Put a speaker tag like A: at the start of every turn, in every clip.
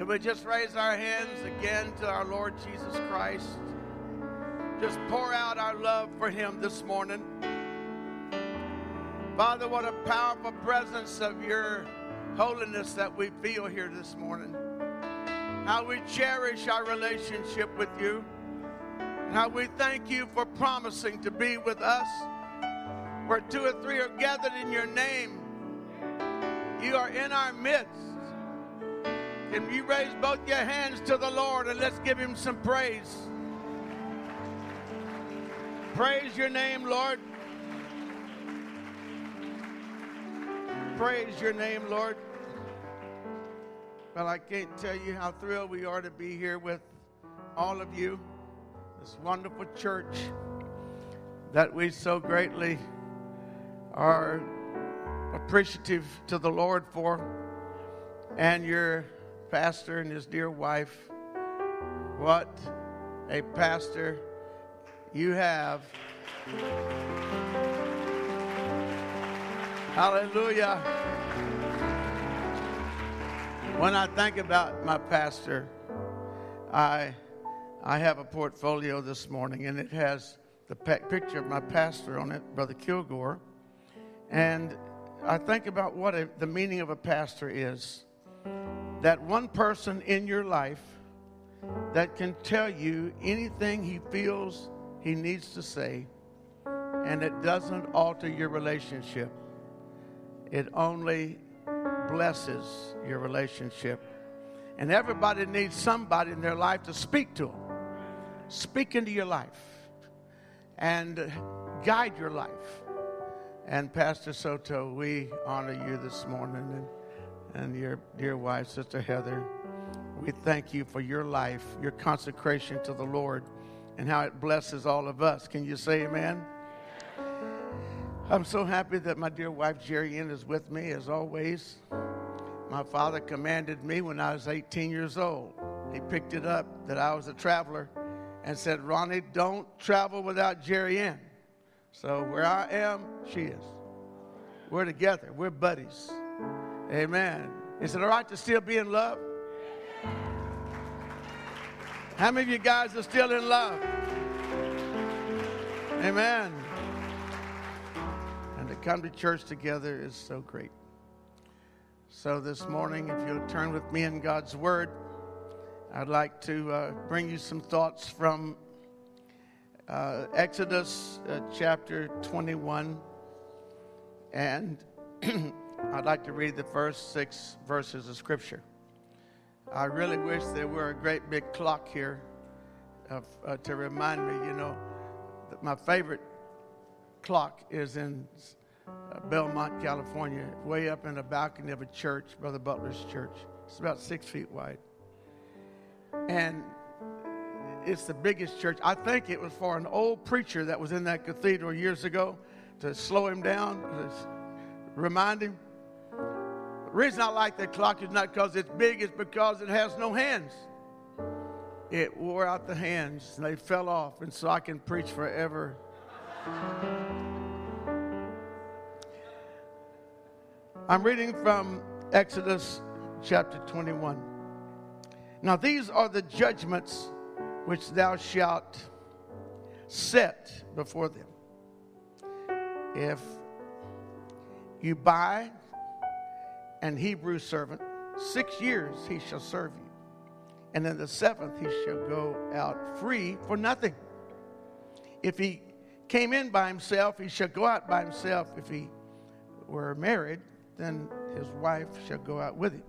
A: we just raise our hands again to our Lord Jesus Christ? Just pour out our love for him this morning. Father, what a powerful presence of your holiness that we feel here this morning. How we cherish our relationship with you. And how we thank you for promising to be with us. Where two or three are gathered in your name, you are in our midst. Can you raise both your hands to the Lord and let's give him some praise. Praise your name, Lord. Praise your name, Lord. Well, I can't tell you how thrilled we are to be here with all of you. This wonderful church that we so greatly are appreciative to the Lord for. And your pastor and his dear wife. What a pastor you have. Hallelujah. When I think about my pastor, I have a portfolio this morning, and it has the picture of my pastor on it, Brother Kilgore. And I think about what the meaning of a pastor is. That one person in your life that can tell you anything he feels he needs to say, and it doesn't alter your relationship. It only blesses your relationship. And everybody needs somebody in their life to speak to them. Speak into your life and guide your life. And Pastor Soto, we honor you this morning, and your dear wife, Sister Heather. We thank you for your life, your consecration to the Lord, and how it blesses all of us. Can you say amen? I'm so happy that my dear wife, Jerry Ann, is with me, as always. My father commanded me when I was 18 years old. He picked it up that I was a traveler and said, Ronnie, don't travel without Jerry Ann. So where I am, she is. We're together. We're buddies. Amen. Is it all right to still be in love? How many of you guys are still in love? Amen. And to come to church together is so great. So this morning, if you'll turn with me in God's Word, I'd like to bring you some thoughts from Exodus chapter 21. And I'd like to read the first 6 verses of Scripture. I really wish there were a great big clock here to remind me, that my favorite clock is in Belmont, California, way up in the balcony of a church, Brother Butler's church. It's about 6 feet wide. And it's the biggest church. I think it was for an old preacher that was in that cathedral years ago to slow him down, to remind him. The reason I like that clock is not because it's big, it's because it has no hands. It wore out the hands, and they fell off, and so I can preach forever. I'm reading from Exodus chapter 21. Now these are the judgments which thou shalt set before them. If you buy an Hebrew servant, 6 years he shall serve you. And in the 7th he shall go out free for nothing. If he came in by himself, he shall go out by himself. If he were married, then his wife shall go out with him.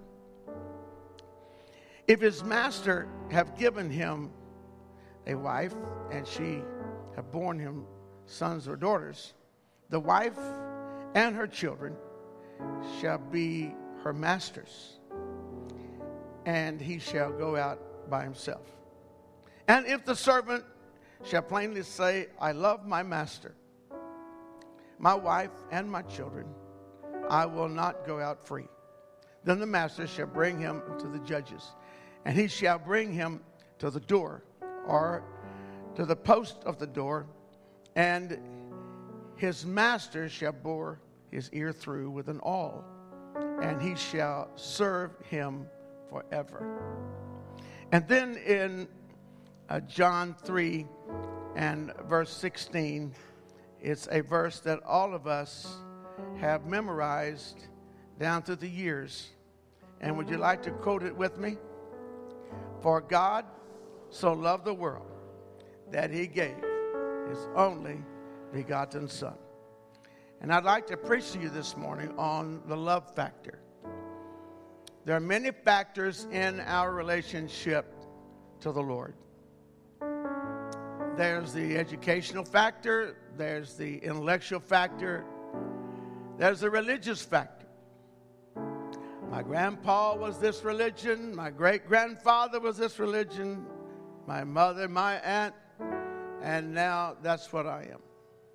A: If his master have given him a wife, and she have borne him sons or daughters, the wife and her children shall be her master's, and he shall go out by himself. And if the servant shall plainly say, I love my master, my wife, and my children, I will not go out free. Then the master shall bring him to the judges, and he shall bring him to the door, or to the post of the door, and his master shall bore his ear through with an awl, and he shall serve him forever. And then in John 3 and verse 16, it's a verse that all of us have memorized down through the years. And would you like to quote it with me? For God so loved the world that he gave his only begotten Son. And I'd like to preach to you this morning on the love factor. There are many factors in our relationship to the Lord. There's the educational factor, there's the intellectual factor, there's the religious factor. My grandpa was this religion, my great-grandfather was this religion, my mother, my aunt, and now that's what I am.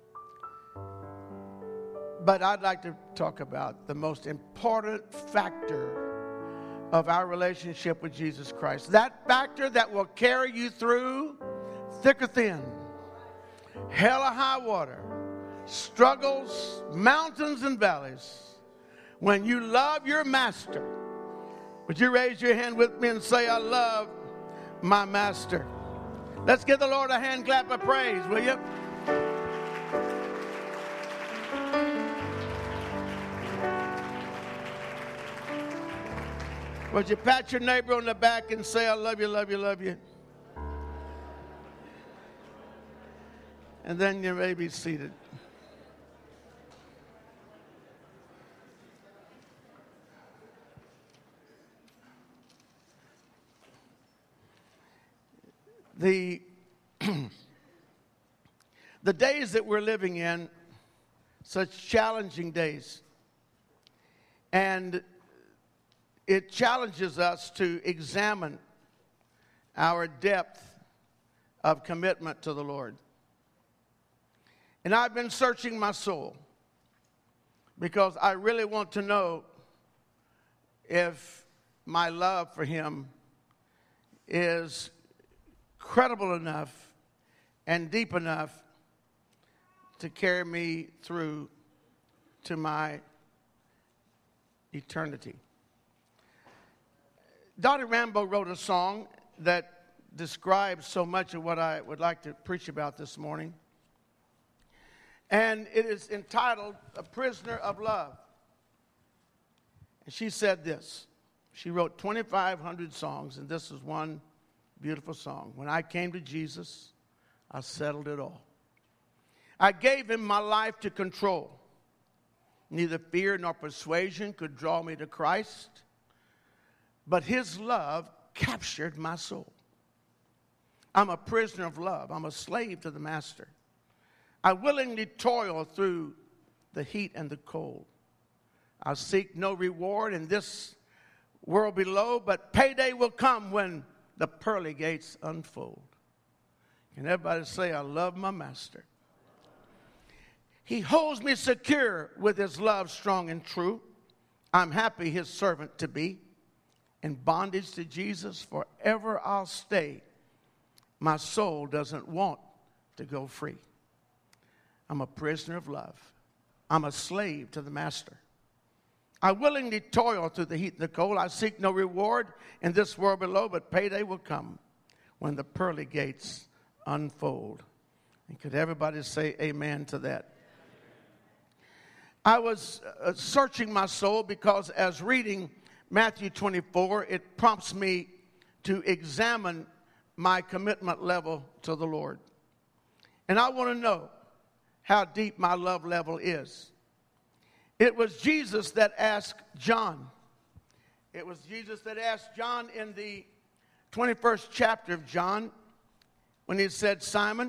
A: But I'd like to talk about the most important factor of our relationship with Jesus Christ. That factor that will carry you through thick or thin, hell or high water, struggles, mountains and valleys. When you love your master, would you raise your hand with me and say, I love my master? Let's give the Lord a hand clap of praise, will you? Would you pat your neighbor on the back and say, I love you, love you, love you? And then you may be seated. The days that we're living in, such challenging days, and it challenges us to examine our depth of commitment to the Lord. And I've been searching my soul because I really want to know if my love for him is credible enough and deep enough to carry me through to my eternity. Dottie Rambo wrote a song that describes so much of what I would like to preach about this morning. And it is entitled, A Prisoner of Love. And she said this. She wrote 2,500 songs, and this is one beautiful song. When I came to Jesus, I settled it all. I gave him my life to control. Neither fear nor persuasion could draw me to Christ, but his love captured my soul. I'm a prisoner of love. I'm a slave to the master. I willingly toil through the heat and the cold. I seek no reward in this world below, but payday will come when the pearly gates unfold. Can everybody say, I love my master? He holds me secure with his love strong and true. I'm happy his servant to be. In bondage to Jesus, forever I'll stay. My soul doesn't want to go free. I'm a prisoner of love. I'm a slave to the master. I willingly toil through the heat and the cold. I seek no reward in this world below, but payday will come when the pearly gates unfold. And could everybody say amen to that? I was searching my soul because as reading Matthew 24, it prompts me to examine my commitment level to the Lord. And I want to know how deep my love level is. It was Jesus that asked John. It was Jesus that asked John in the 21st chapter of John when he said, Simon,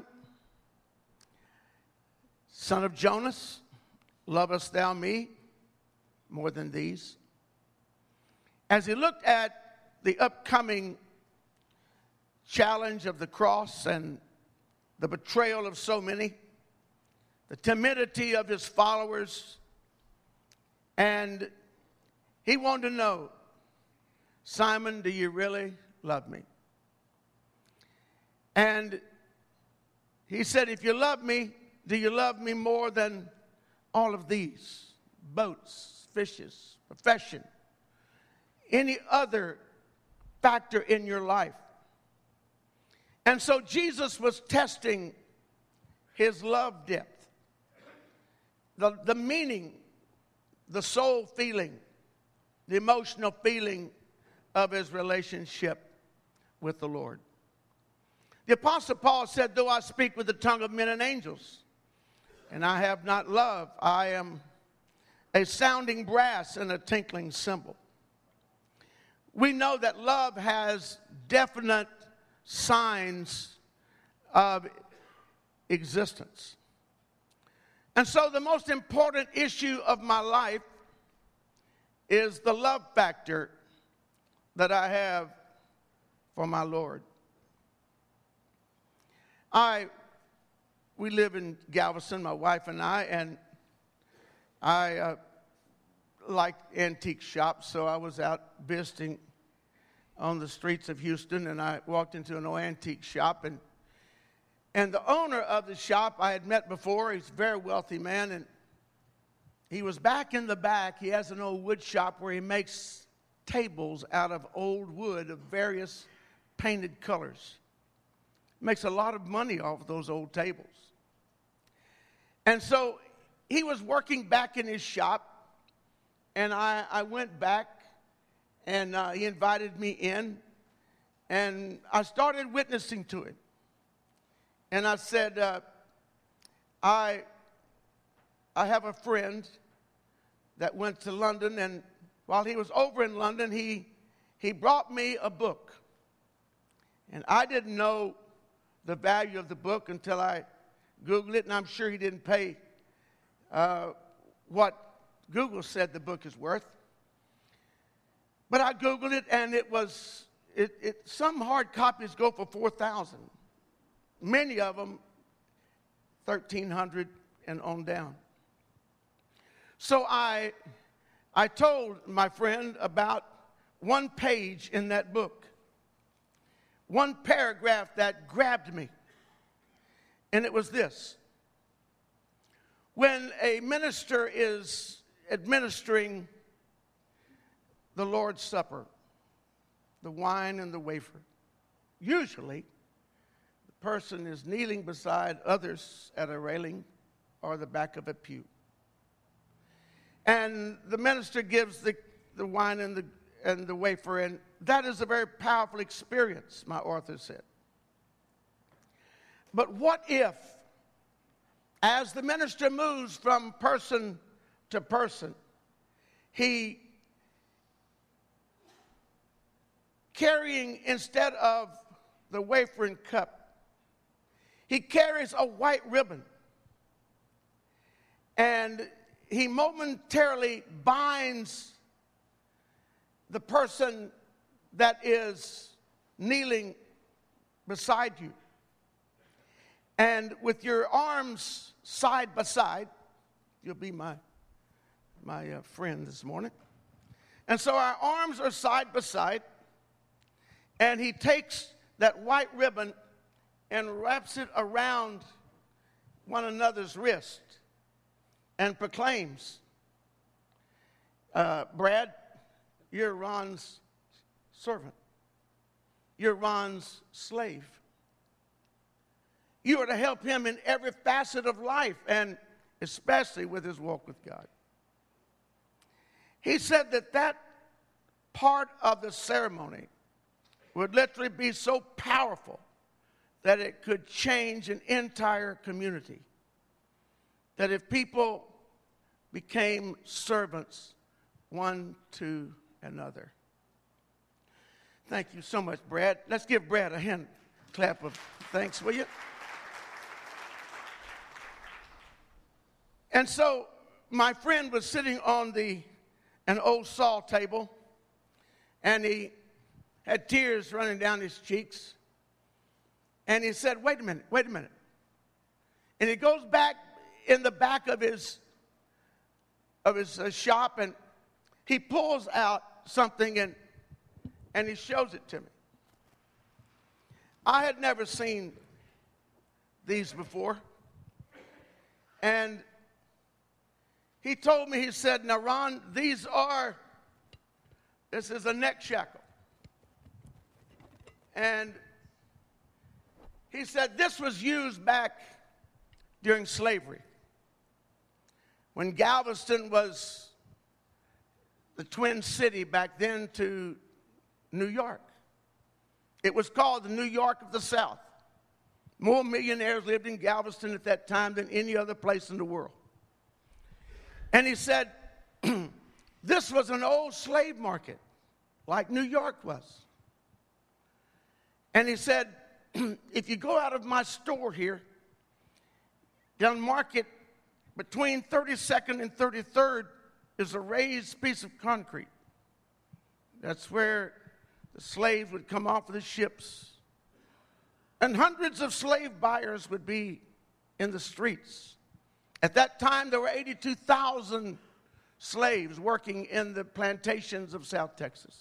A: son of Jonas, lovest thou me more than these? As he looked at the upcoming challenge of the cross and the betrayal of so many, the timidity of his followers, and he wanted to know, Simon, do you really love me? And he said, if you love me, do you love me more than all of these? Boats, fishes, profession, any other factor in your life. And so Jesus was testing his love depth, the meaning, the soul feeling, the emotional feeling of his relationship with the Lord. The Apostle Paul said, though I speak with the tongue of men and angels, and I have not love, I am a sounding brass and a tinkling cymbal. We know that love has definite signs of existence. And so the most important issue of my life is the love factor that I have for my Lord. We live in Galveston, my wife and I like antique shops, so I was out visiting on the streets of Houston, and I walked into an old antique shop, and the owner of the shop I had met before. He's a very wealthy man, and he was back in the back. He has an old wood shop where he makes tables out of old wood of various painted colors. Makes a lot of money off of those old tables. And so he was working back in his shop, and I went back, and he invited me in, and I started witnessing to it. And I said, I have a friend that went to London, and while he was over in London, he brought me a book. And I didn't know the value of the book until I Googled it, and I'm sure he didn't pay what Google said the book is worth. But I Googled it, and some hard copies go for $4,000. Many of them, $1,300 and on down. So I told my friend about one page in that book, one paragraph that grabbed me. And it was this: when a minister is administering the Lord's Supper, the wine and the wafer, usually the person is kneeling beside others at a railing or the back of a pew. And the minister gives the wine and the wafer, and that is a very powerful experience, my author said. But what if, as the minister moves from person to person, he carrying, instead of the wafer and cup, he carries a white ribbon, and he momentarily binds the person that is kneeling beside you. And with your arms side by side, you'll be my friend this morning. And so our arms are side by side, and he takes that white ribbon and wraps it around one another's wrist and proclaims, Brad, you're Ron's servant. You're Ron's slave. You are to help him in every facet of life, and especially with his walk with God. He said that part of the ceremony would literally be so powerful that it could change an entire community. That if people became servants one to another. Thank you so much, Brad. Let's give Brad a hand clap of thanks, will you? And so my friend was sitting on an old saw table, and he had tears running down his cheeks. And he said, wait a minute. And he goes back in the back of his shop, and he pulls out something and he shows it to me. I had never seen these before. And he told me, he said, now Ron, this is a neck shackle. And he said this was used back during slavery, when Galveston was the twin city back then to New York. It was called the New York of the South. More millionaires lived in Galveston at that time than any other place in the world. And he said, this was an old slave market, like New York was. And he said, if you go out of my store here, down Market, between 32nd and 33rd is a raised piece of concrete. That's where the slaves would come off of the ships. And hundreds of slave buyers would be in the streets. At that time, there were 82,000 slaves working in the plantations of South Texas.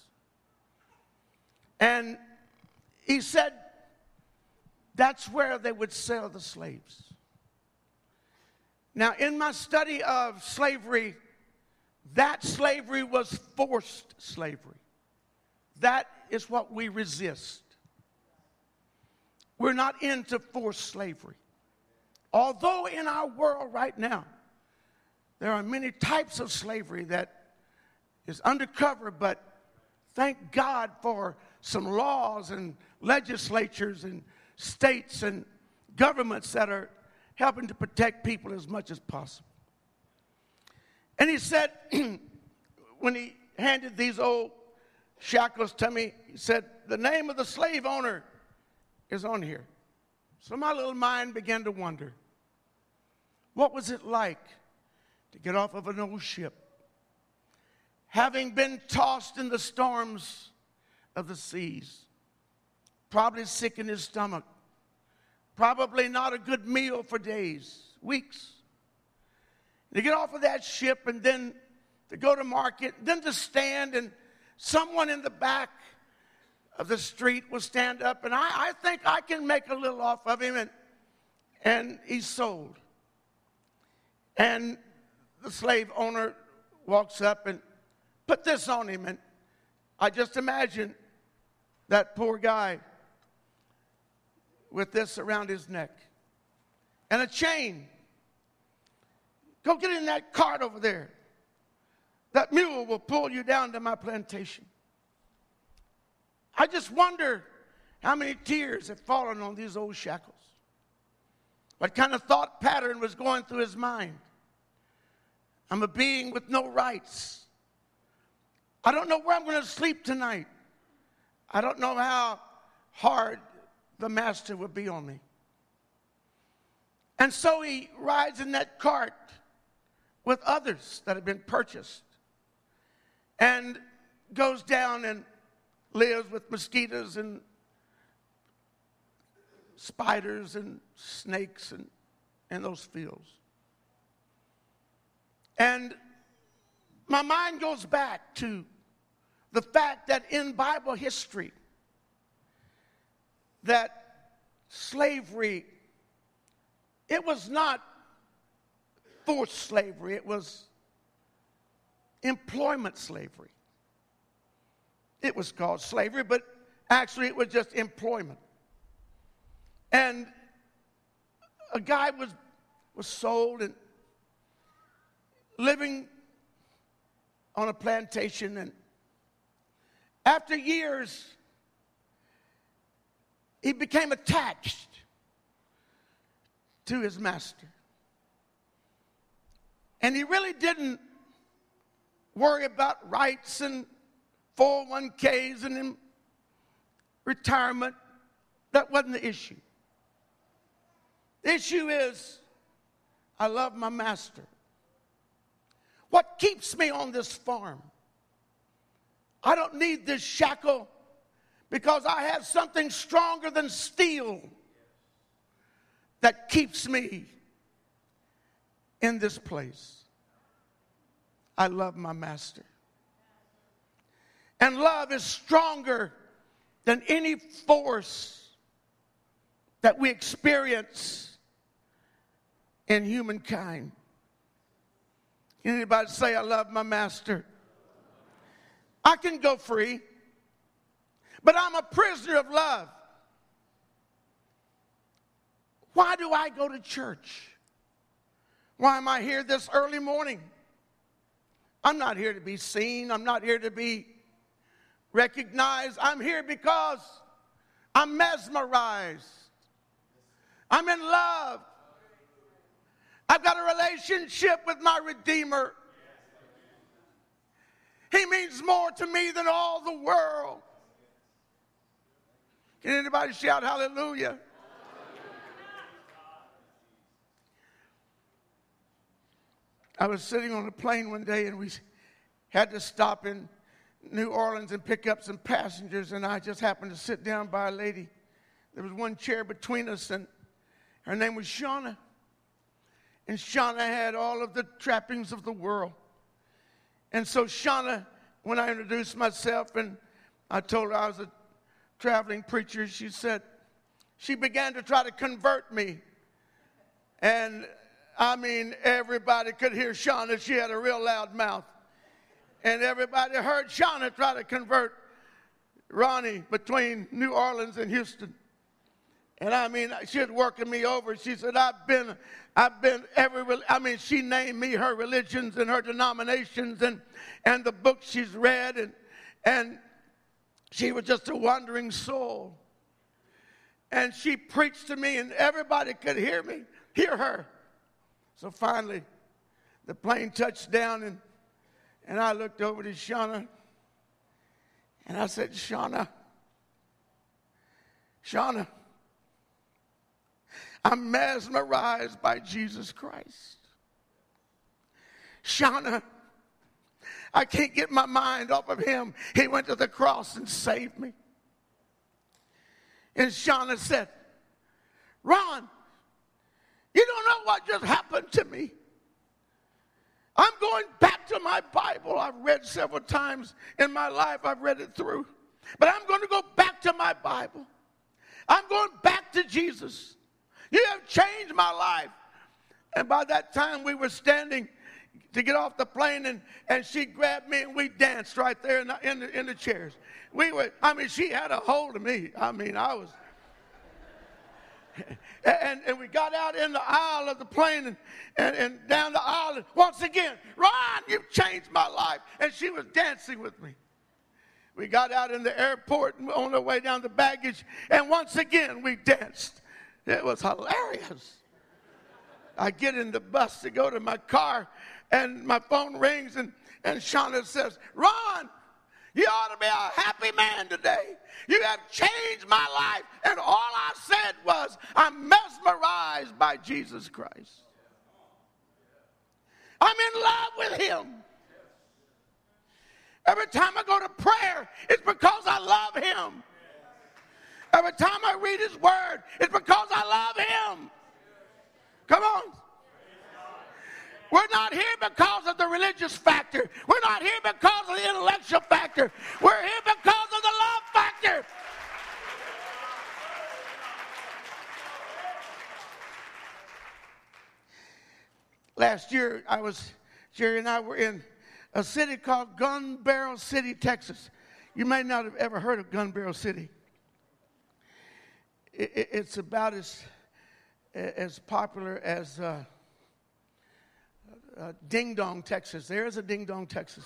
A: And he said that's where they would sell the slaves. Now, in my study of slavery, that slavery was forced slavery. That is what we resist. We're not into forced slavery. Although in our world right now, there are many types of slavery that is undercover, but thank God for some laws and legislatures and states and governments that are helping to protect people as much as possible. And he said, when he handed these old shackles to me, he said, the name of the slave owner is on here. So my little mind began to wonder, what was it like to get off of an old ship, having been tossed in the storms of the seas, probably sick in his stomach, probably not a good meal for days, weeks. To get off of that ship and then to go to market, then to stand, and someone in the back of the street will stand up, and I think I can make a little off of him, and he's sold. And the slave owner walks up and put this on him, and I just imagine that poor guy with this around his neck and a chain. Go get in that cart over there. That mule will pull you down to my plantation. I just wonder how many tears have fallen on these old shackles. What kind of thought pattern was going through his mind? I'm a being with no rights. I don't know where I'm going to sleep tonight. I don't know how hard the master would be on me. And so he rides in that cart with others that have been purchased and goes down and lives with mosquitoes and spiders and snakes in those fields. And my mind goes back to the fact that in Bible history, that slavery, it was not forced slavery, it was employment slavery. It was called slavery, but actually it was just employment. And a guy was sold and living on a plantation, and after years, he became attached to his master. And he really didn't worry about rights and 401ks and retirement. That wasn't the issue. The issue is, I love my master. What keeps me on this farm? I don't need this shackle because I have something stronger than steel that keeps me in this place. I love my master. And love is stronger than any force that we experience in humankind. Anybody say, I love my master? I can go free, but I'm a prisoner of love. Why do I go to church? Why am I here this early morning? I'm not here to be seen. I'm not here to be recognized. I'm here because I'm mesmerized. I'm in love. I've got a relationship with my Redeemer. He means more to me than all the world. Can anybody shout hallelujah? I was sitting on a plane one day and we had to stop in New Orleans and pick up some passengers, and I just happened to sit down by a lady. There was one chair between us, and her name was Shauna. And Shauna had all of the trappings of the world. And so Shauna, when I introduced myself and I told her I was a traveling preacher, she began to try to convert me. And I mean, everybody could hear Shauna. She had a real loud mouth. And everybody heard Shauna try to convert Ronnie between New Orleans and Houston. And I mean, she was working me over. She said, she named me her religions and her denominations and the books she's read. And she was just a wandering soul. And she preached to me and everybody could hear her. So finally, the plane touched down and I looked over to Shauna and I said, Shauna, I'm mesmerized by Jesus Christ. Shauna, I can't get my mind off of him. He went to the cross and saved me. And Shauna said, Ron, you don't know what just happened to me. I'm going back to my Bible. I've read several times in my life. I've read it through. But I'm going to go back to my Bible. I'm going back to Jesus. You have changed my life. And by that time, we were standing to get off the plane, and she grabbed me, and we danced right there in the chairs. She had a hold of me. I was... And we got out in the aisle of the plane and down the aisle. And once again, Ron, you've changed my life. And she was dancing with me. We got out in the airport and on our way down the baggage. And once again, we danced. It was hilarious. I get in the bus to go to my car, and my phone rings, and Shauna says, Ron, you ought to be a happy man today. You have changed my life. And all I said was, I'm mesmerized by Jesus Christ. I'm in love with him. Every time I go to prayer, it's because I love him. Every time I read his word, it's because I love him. Come on. We're not here because of the religious factor. We're not here because of the intellectual factor. We're here because of the love factor. Last year, Jerry and I were in a city called Gun Barrel City, Texas. You may not have ever heard of Gun Barrel City. It's about as popular as Ding Dong, Texas. There's a Ding Dong, Texas.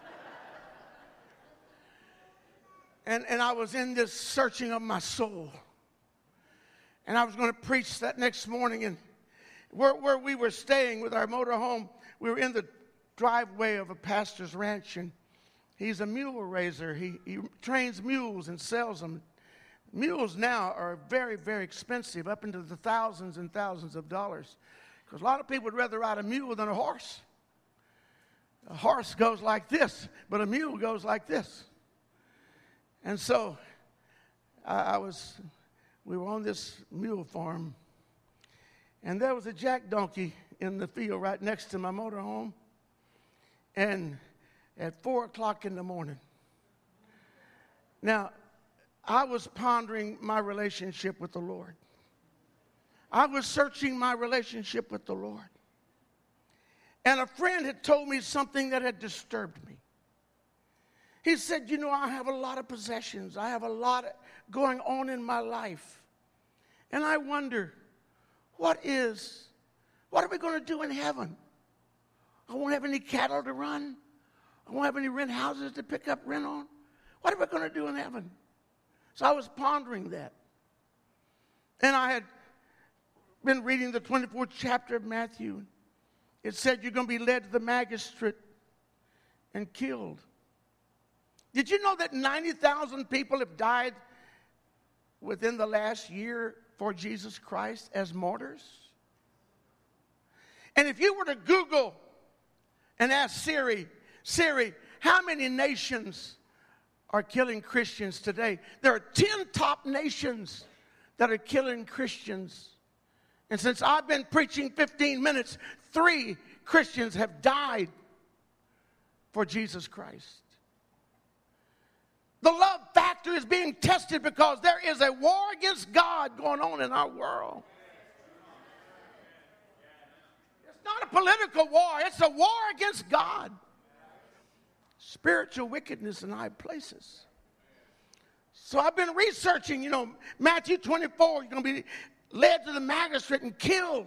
A: And I was in this searching of my soul. And I was going to preach that next morning. And where we were staying with our motorhome, we were in the driveway of a pastor's ranch. And he's a mule raiser. He trains mules and sells them. Mules now are very, very expensive, up into the thousands and thousands of dollars. Because a lot of people would rather ride a mule than a horse. A horse goes like this, but a mule goes like this. And so we were on this mule farm, and there was a jack donkey in the field right next to my motorhome. And at 4 o'clock in the morning, now I was pondering my relationship with the Lord. I was searching my relationship with the Lord. And a friend had told me something that had disturbed me. He said, you know, I have a lot of possessions. I have a lot going on in my life. And I wonder, what are we going to do in heaven? I won't have any cattle to run. I won't have any rent houses to pick up rent on. What are we going to do in heaven? So I was pondering that. And I had been reading the 24th chapter of Matthew. It said you're going to be led to the magistrate and killed. Did you know that 90,000 people have died within the last year for Jesus Christ as martyrs? And if you were to Google and ask Siri, how many nations are killing Christians today? There are 10 top nations that are killing Christians. And since I've been preaching 15 minutes, 3 Christians have died for Jesus Christ. The love factor is being tested because there is a war against God going on in our world. It's not a political war. It's a war against God. Spiritual wickedness in high places. So I've been researching, Matthew 24, you're going to be led to the magistrate and killed.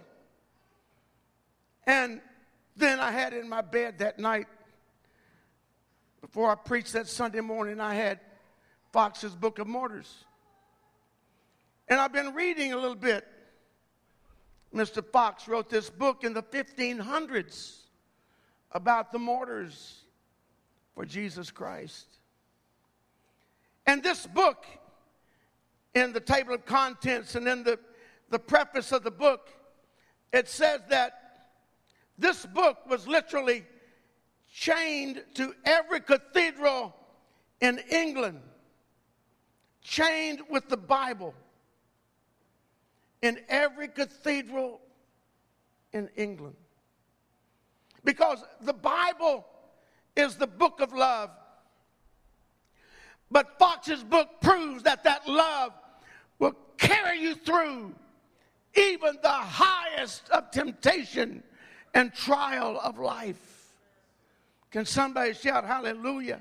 A: And then I had in my bed that night, before I preached that Sunday morning, I had Fox's Book of Martyrs. And I've been reading a little bit. Mr. Fox wrote this book in the 1500s about the martyrs for Jesus Christ. And this book, in the table of contents and in the preface of the book, it says that this book was literally chained to every cathedral in England, chained with the Bible in every cathedral in England. Because the Bible is the book of love. But Fox's book proves that love will carry you through even the highest of temptation and trial of life. Can somebody shout hallelujah?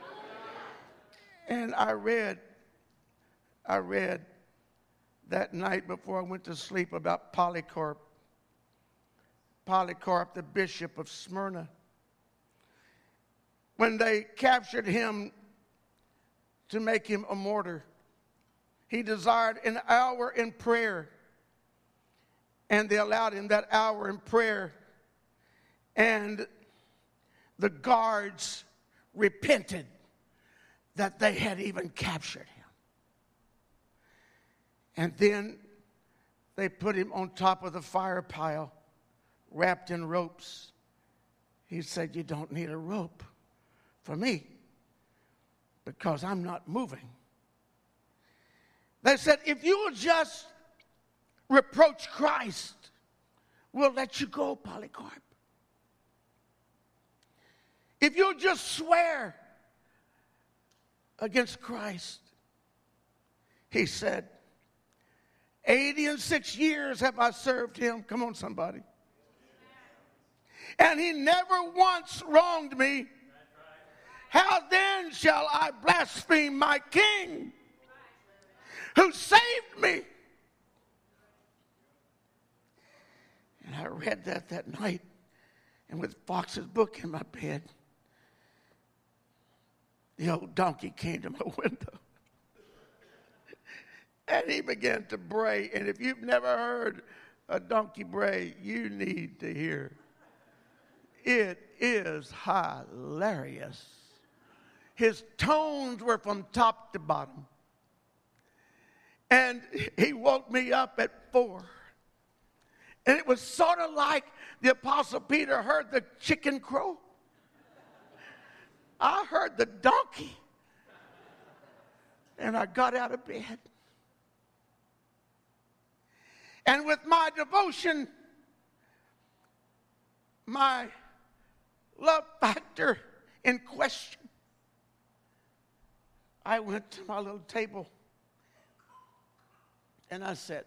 A: And I read that night before I went to sleep about Polycarp. Polycarp, the bishop of Smyrna. When they captured him to make him a martyr, he desired an hour in prayer. And they allowed him that hour in prayer. And the guards repented that they had even captured him. And then they put him on top of the fire pile, wrapped in ropes. He said, you don't need a rope for me because I'm not moving. They said, if you will just reproach Christ, we'll let you go, Polycarp. If you'll just swear against Christ, he said, 86 years have I served him. Come on, somebody. And he never once wronged me. How then shall I blaspheme my King who saved me? And I read that night, and with Fox's book in my bed, the old donkey came to my window. And he began to bray. And if you've never heard a donkey bray, you need to hear. It is hilarious. His tones were from top to bottom. And he woke me up at 4. And it was sort of like the Apostle Peter heard the chicken crow. I heard the donkey. And I got out of bed. And with my devotion, my love factor in question, I went to my little table and I said,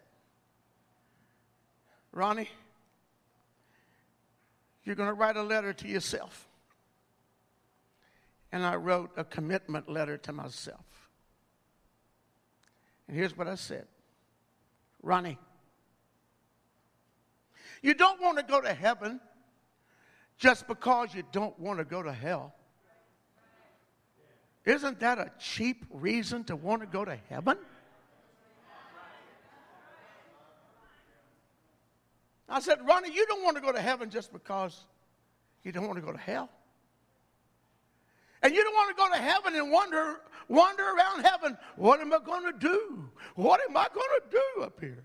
A: Ronnie, you're going to write a letter to yourself. and I wrote a commitment letter to myself. And here's what I said. Ronnie, you don't want to go to heaven just because you don't want to go to hell. Isn't that a cheap reason to want to go to heaven? I said, Ronnie, you don't want to go to heaven just because you don't want to go to hell. And you don't want to go to heaven and wander around heaven. What am I going to do? What am I going to do up here?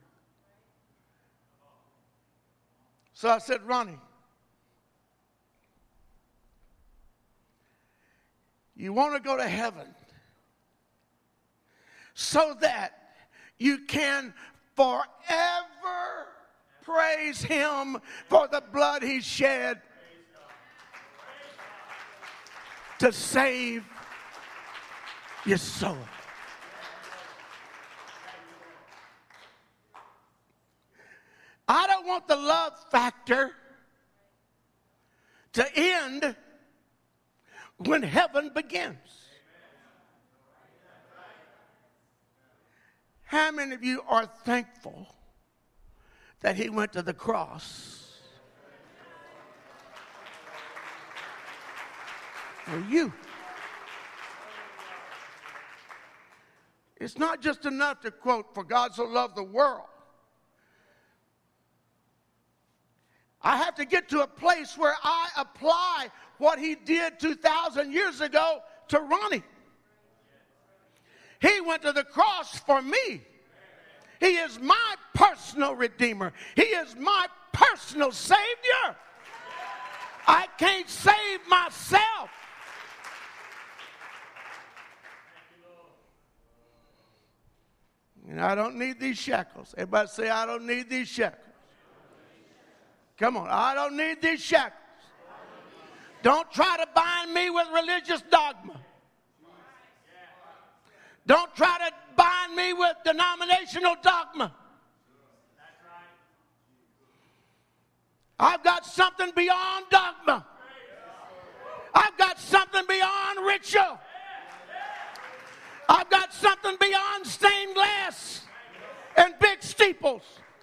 A: So I said, Ronnie, you want to go to heaven so that you can forever praise him for the blood he shed to save your soul. I don't want the love factor to end when heaven begins. How many of you are thankful that he went to the cross for you? It's not just enough to quote, "For God so loved the world." I have to get to a place where I apply what he did 2,000 years ago to Ronnie. He went to the cross for me. He is my personal redeemer. He is my personal savior. I can't save myself. And I don't need these shackles. Everybody say, I don't need these shackles. Come on, I don't need these shackles. Don't try to bind me with religious dogma. Don't try to bind me with denominational dogma. I've got something beyond dogma. I've got something beyond ritual. I've got something beyond stained glass and big steeples.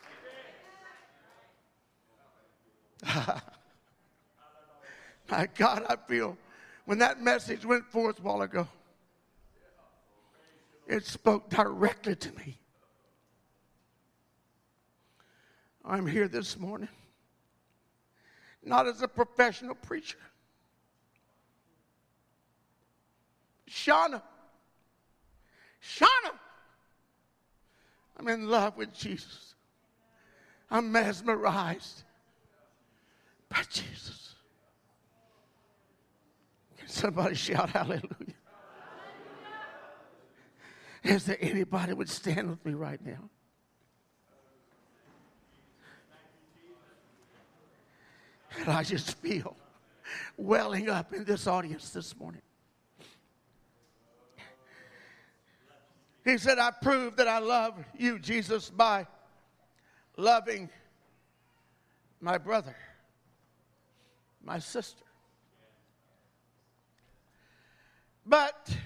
A: My God, I feel when that message went forth a while ago, it spoke directly to me. I'm here this morning, not as a professional preacher. Shauna, I'm in love with Jesus. I'm mesmerized by Jesus. Can somebody shout hallelujah? Is there anybody would stand with me right now? And I just feel welling up in this audience this morning. He said, I proved that I love you, Jesus, by loving my brother, my sister. But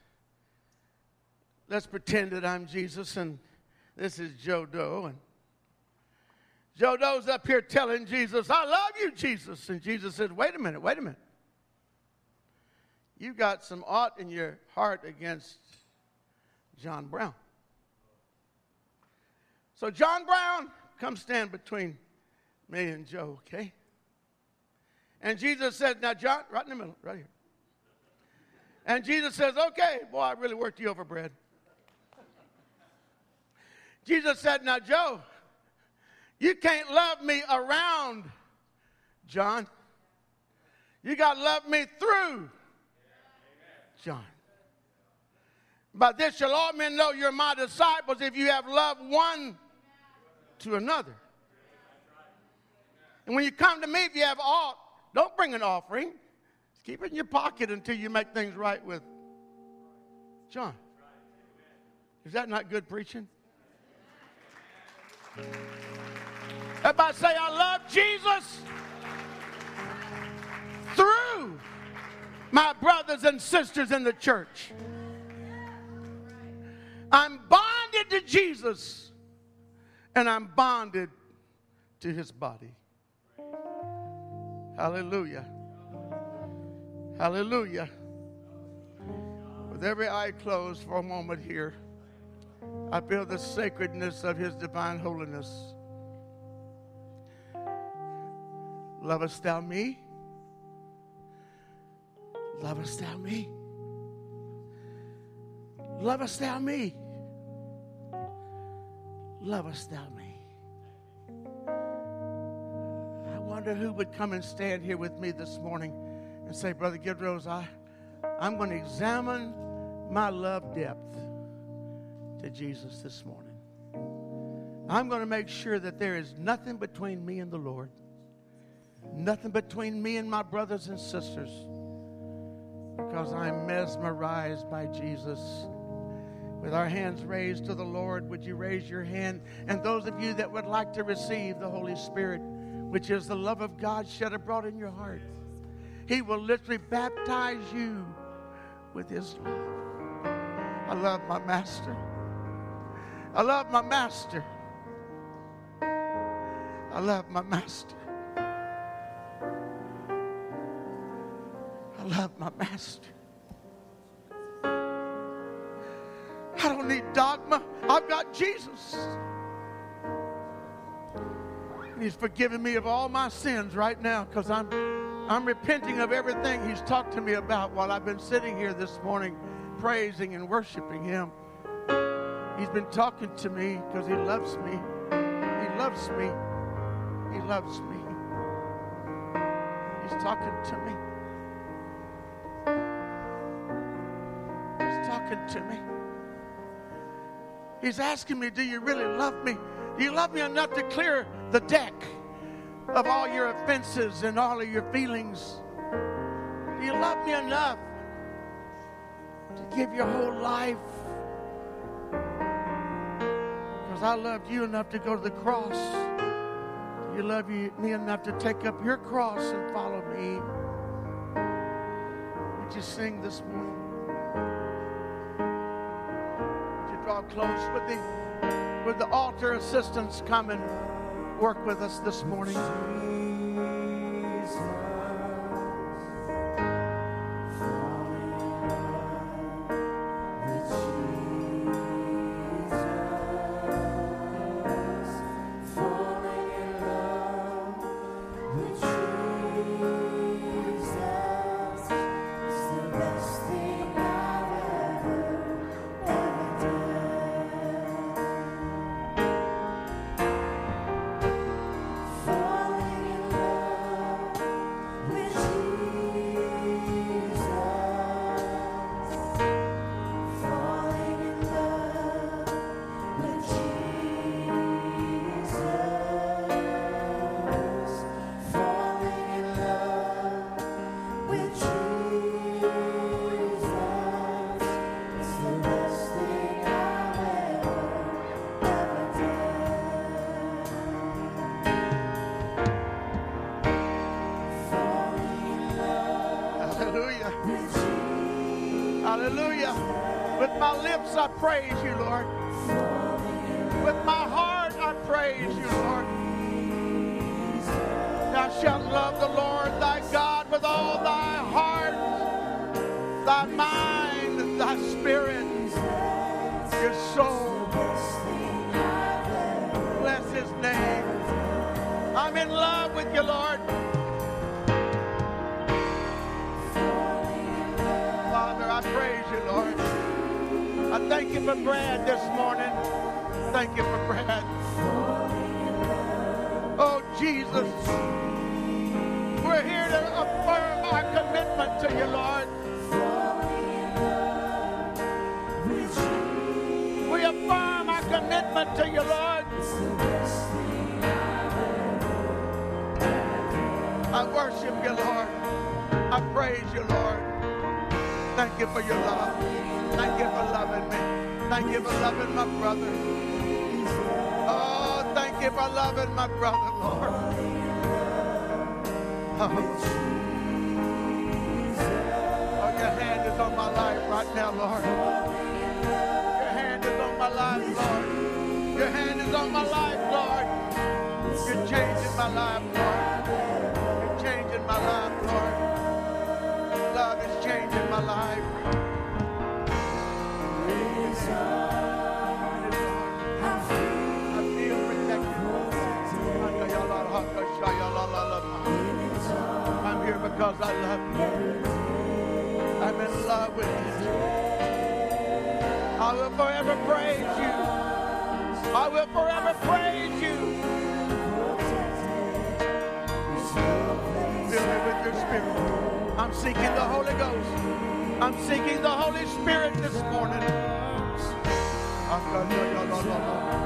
A: let's pretend that I'm Jesus and this is Joe Doe. And Joe Doe's up here telling Jesus, I love you, Jesus. And Jesus said, wait a minute. You got some ought in your heart against John Brown. So John Brown, come stand between me and Joe, okay? And Jesus said, now John, right in the middle, right here. And Jesus says, okay, boy, I really worked you over, Brad. Jesus said, now Joe, you can't love me around John. You got to love me through John. By this shall all men know you're my disciples if you have love one to another. And when you come to me, if you have aught, don't bring an offering. Just keep it in your pocket until you make things right with John. Is that not good preaching? Everybody say, I love Jesus through my brothers and sisters in the church. I'm bonded to Jesus, and I'm bonded to his body. Hallelujah. Hallelujah. With every eye closed for a moment here, I feel the sacredness of his divine holiness. Lovest thou me? Lovest thou me? Lovest thou me? Lovest thou me? I wonder who would come and stand here with me this morning and say, Brother Gidrose, I'm going to examine my love depth to Jesus this morning. I'm going to make sure that there is nothing between me and the Lord. Nothing between me and my brothers and sisters. Because I'm mesmerized by Jesus. With our hands raised to the Lord, would you raise your hand? And those of you that would like to receive the Holy Spirit, which is the love of God shed abroad in your heart, he will literally baptize you with his love. I love my master. I love my master. I love my master. I love my master. I don't need dogma. I've got Jesus. And he's forgiven me of all my sins right now because I'm repenting of everything he's talked to me about while I've been sitting here this morning praising and worshiping him. He's been talking to me because he loves me. He loves me. He loves me. He's talking to me. He's talking to me. He's asking me, do you really love me? Do you love me enough to clear the deck of all your offenses and all of your feelings? Do you love me enough to give your whole life? Because I loved you enough to go to the cross. Do you love me enough to take up your cross and follow me? Would you sing this morning? Draw close with the altar assistants. Come and work with us this morning. Hallelujah. With my lips I praise you, Lord. With my heart I praise you, Lord. Thou shalt love the Lord thy God with all thy heart, thy mind, thy spirit, your soul. Bless his name. I'm in love with you, Lord. I praise you, Lord. I thank you for Brad this morning. Thank you for Brad. Oh, Jesus. We're here to affirm our commitment to you, Lord. We affirm our commitment to you, Lord. I worship you, Lord. I praise you, Lord. Thank you for your love. Thank you for loving me. Thank you for loving my brother. Oh, thank you for loving my brother, Lord. Oh. right now, Lord. Your hand is on my life, Lord. Your hand is on my life, Lord. You're changing my life, Lord. You're changing my life, Lord. God is changing my life. I feel protected. I'm here because I love you. I'm in love with you. I will forever praise you. I will forever praise you. Fill me with your spirit. I'm seeking the Holy Ghost. I'm seeking the Holy Spirit this morning.